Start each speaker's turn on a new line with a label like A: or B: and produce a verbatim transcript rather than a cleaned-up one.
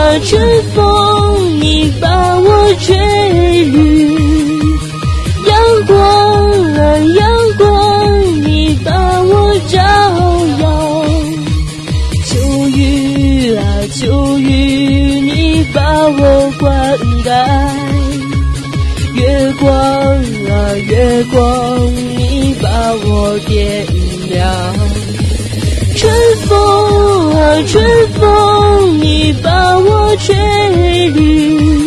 A: 啊，春风你把我吹绿，阳光啊，阳光你把我照耀，秋雨啊，秋雨你把我灌溉，月光啊，月光你把我点亮，春风啊，春风你把我吹绿。